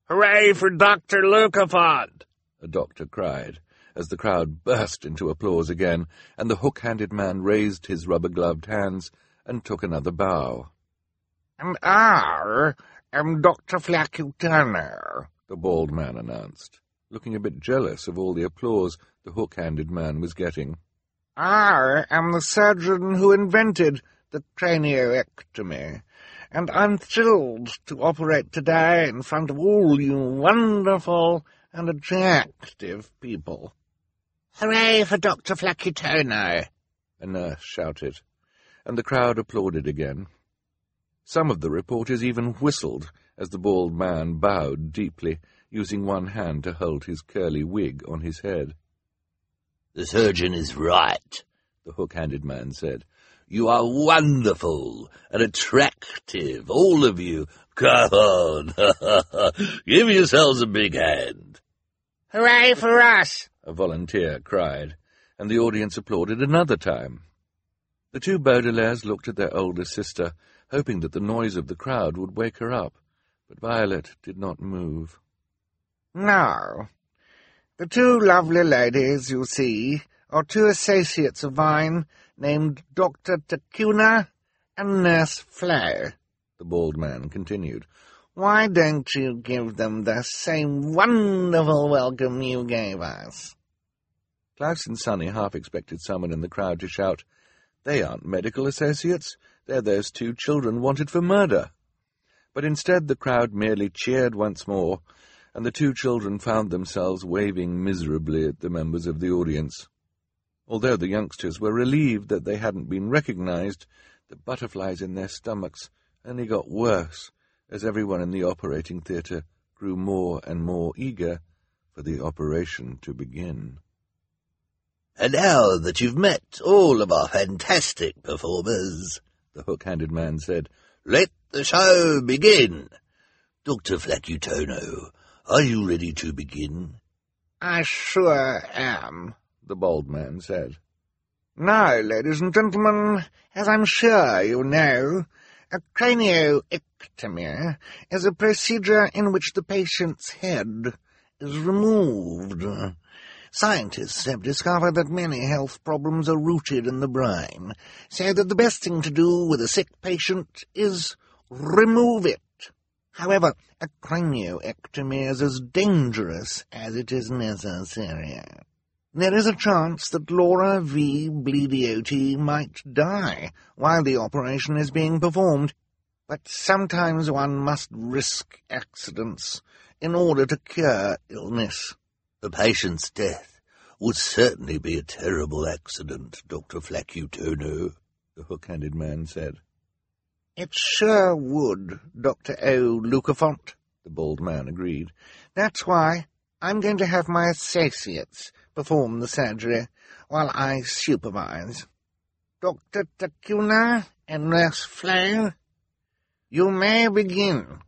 Hooray for Dr. Lukafont! a doctor cried, as the crowd burst into applause again, and the hook-handed man raised his rubber-gloved hands and took another bow. "And I am Dr. Flacky Turner," the bald man announced, looking a bit jealous of all the applause the hook-handed man was getting. "I am the surgeon who invented the cranioectomy, and I'm thrilled to operate today in front of all you wonderful and attractive people." "Hooray for Dr. Flacky Turner!" a nurse shouted, and the crowd applauded again. Some of the reporters even whistled as the bald man bowed deeply, using one hand to hold his curly wig on his head. "The surgeon is right," the hook-handed man said. "You are wonderful and attractive, all of you. Come on, give yourselves a big hand." "Hooray for us!" a volunteer cried, and the audience applauded another time. The two Baudelaires looked at their older sister, hoping that the noise of the crowd would wake her up, but Violet did not move. "Now, the two lovely ladies you see are two associates of mine named Dr. Takuna and Nurse Flo," the bald man continued. "Why don't you give them the same wonderful welcome you gave us?" Klaus and Sonny half expected someone in the crowd to shout, "They aren't medical associates, they're those two children wanted for murder." But instead the crowd merely cheered once more, and the two children found themselves waving miserably at the members of the audience. Although the youngsters were relieved that they hadn't been recognized, the butterflies in their stomachs only got worse as everyone in the operating theatre grew more and more eager for the operation to begin. "And now that you've met all of our fantastic performers," the hook-handed man said, "let the show begin. Dr. Flacutono, are you ready to begin?" "I sure am," the bald man said. "Now, ladies and gentlemen, as I'm sure you know, a cranioectomy is a procedure in which the patient's head is removed. Scientists have discovered that many health problems are rooted in the brain, so that the best thing to do with a sick patient is remove it. However, a cranioectomy is as dangerous as it is necessary. There is a chance that Laura V. Bleediotti might die while the operation is being performed, but sometimes one must risk accidents in order to cure illness." "The patient's death would certainly be a terrible accident, Dr. Flacutono," the hook-handed man said. "It sure would, Dr. O. Lukafont," the bald man agreed. "That's why I'm going to have my associates perform the surgery while I supervise. Dr. Takuna and Nurse Flo, you may begin."